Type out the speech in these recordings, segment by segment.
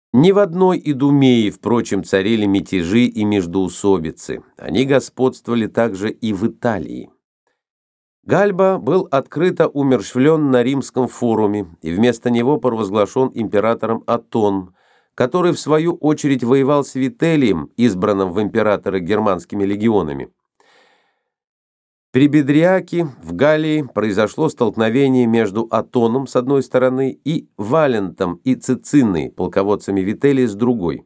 Ни в одной Идумее, впрочем, царили мятежи и междоусобицы. Они господствовали также и в Италии. Гальба был открыто умерщвлен на Римском форуме, и вместо него провозглашен императором Атон, который в свою очередь воевал с Вителием, избранным в императоры германскими легионами. При Бедриаке в Галлии произошло столкновение между Атоном с одной стороны и Валентом и Цицинной, полководцами Вителия, с другой.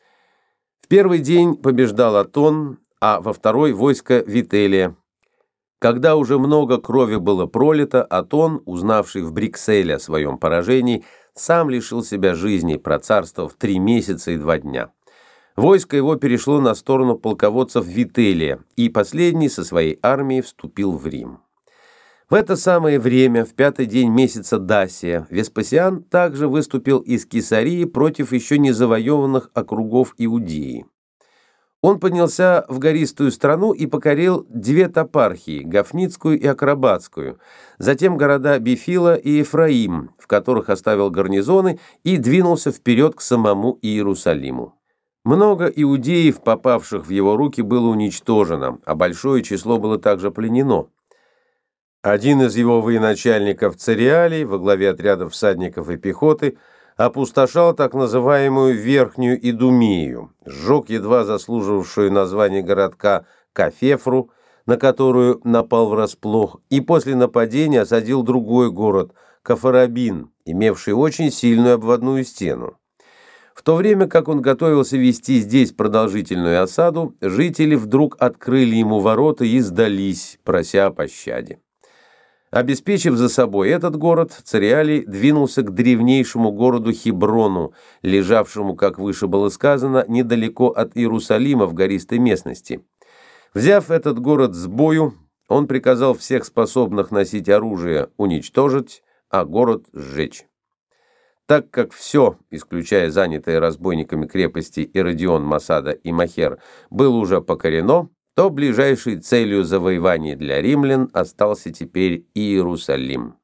В первый день побеждал Атон, а во второй войско Вителия. Когда уже много крови было пролито, Атон, узнавший в Брикселе о своем поражении, сам лишил себя жизни, процарствовав 3 месяца и 2 дня. Войско его перешло на сторону полководцев Вителия, и последний со своей армией вступил в Рим. В это самое время, в 5-й день месяца Дасия, Веспасиан также выступил из Кесарии против еще не завоеванных округов Иудеи. Он поднялся в гористую страну и покорил 2 топархии, Гафницкую и Акробатскую, затем города Бифила и Ефраим, в которых оставил гарнизоны, и двинулся вперед к самому Иерусалиму. Много иудеев, попавших в его руки, было уничтожено, а большое число было также пленено. Один из его военачальников Цереалий во главе отрядов всадников и пехоты опустошал так называемую Верхнюю Идумею, сжег едва заслуживавшую название городка Кафефру, на которую напал врасплох, и после нападения осадил другой город Кафарабин, имевший очень сильную обводную стену. В то время как он готовился вести здесь продолжительную осаду, жители вдруг открыли ему ворота и сдались, прося о пощаде. Обеспечив за собой этот город, Цереалий двинулся к древнейшему городу Хеброну, лежавшему, как выше было сказано, недалеко от Иерусалима в гористой местности. Взяв этот город с бою, он приказал всех способных носить оружие уничтожить, а город сжечь. Так как все, исключая занятые разбойниками крепости Иродион, Масада и Махер, было уже покорено, то ближайшей целью завоевания для римлян остался теперь Иерусалим.